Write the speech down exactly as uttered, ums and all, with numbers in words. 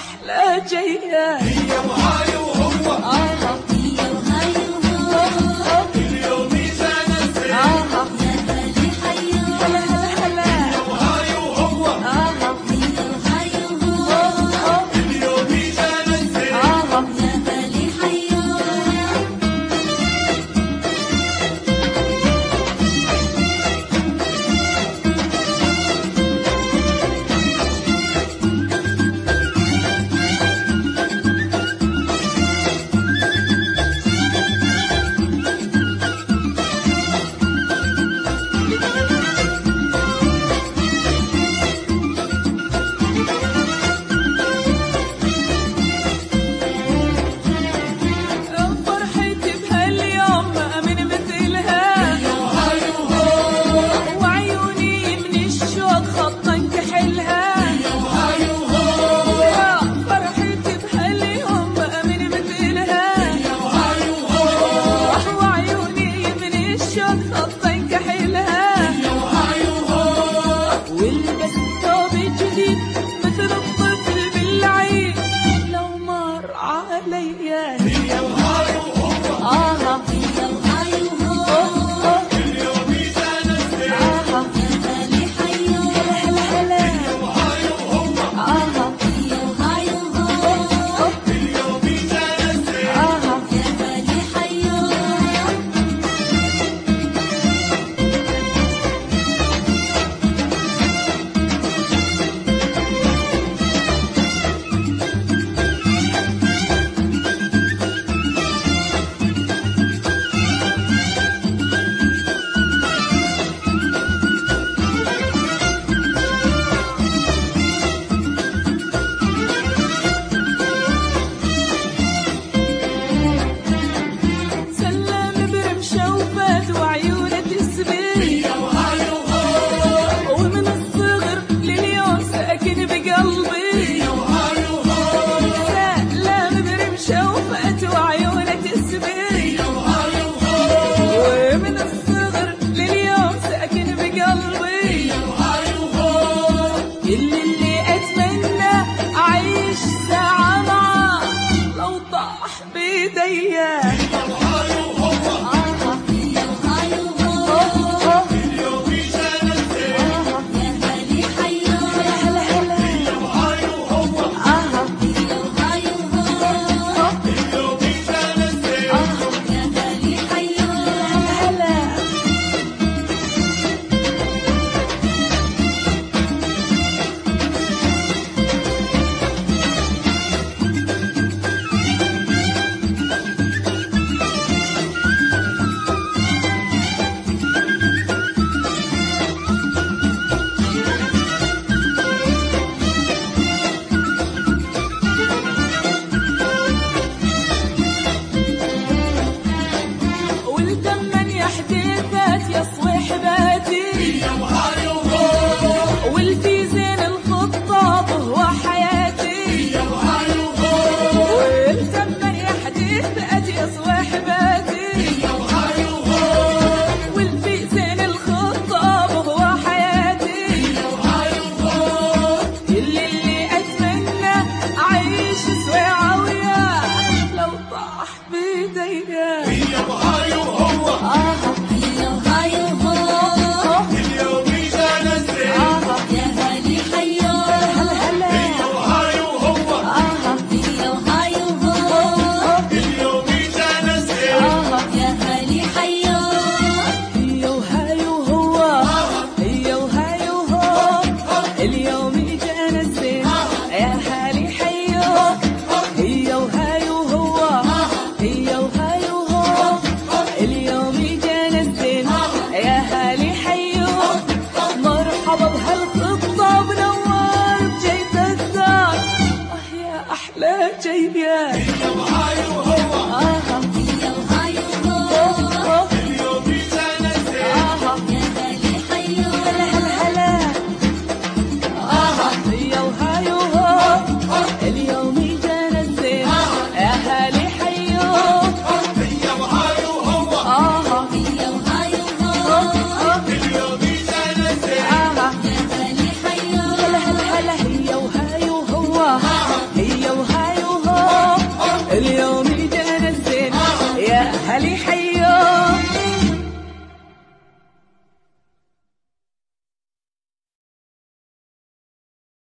أحلى جية هي وهاي وهو آه هي وهاي وهو اليوم جانا الزين آه يا هلا حيو هلا هلا هلا وهاي وهو آه هي وهاي وهو اليوم جانا الزين آه يا هلا حيو فرحتي بهاليوم ما من مثلها وهاي وهو وعيوني من الشوق خطا كحلها وهاي وهو فرحتي بهاليوم ما من مثلها وهاي وهو وعيوني من الشوق خطا كحلها وهاي وهو والبس ثوب جديد مثل الطفل بالعيد لو مر عليا هي وهاي وهو آه هي وهاي وهو اليوم جانا الزين آه يا هلا حيو هلا هلا وهاي وهو آه هي وهاي وهو اليوم جانا الزين آه يا هلا حيو سلم برمشة وفات وعيونه تسبي هي وهاي وهو ومن الصغر لليوم ساكن بقلبي وهاي وهو سلم برمشة وفات وعيونه تسبي وهاي وهو ومن الصغر لليوم ساكن بقلبي وهاي وهو كل اللي اتمنى اعيش ساعة معاه لو طاح بيديا وهاي وهو آه هي وهاي وهو آه اليوم جانا الزين يا هلا حيو هلا هلا وهاي وهو آه هي وهاي وهو اليوم جانا الزين يا هلا حيو هلا والدمن يا حديثات يا صويحباتي هي وهاي وهو والفي زين الخطاب هو حياتي هي وهاي وهو والدمن يا حديثات يا صويحباتي هي وهاي وهو والفي زين الخطاب هو حياتي وهاي وهو كل اللي اتمنى اعيش سويعة وياه لو طاح بيديا هي وهاي وهو آه هي وهاي وهو اليوم جانا الزين آه يا هلا حيو هلا هلا هي وهاي وهو آه هي وهاي وهو اليوم جانا الزين آه يا هلا حيو هي وهاي وهو هي وهاي وهو اليوم جانا الزين يا هالي حيو هي وهاي وهو هي وهاي وهو اليوم جانا الزين يا هالي حيو مرحبا بهالخطة بنور بجيت الدار آه يا أحلى جية هي وهاي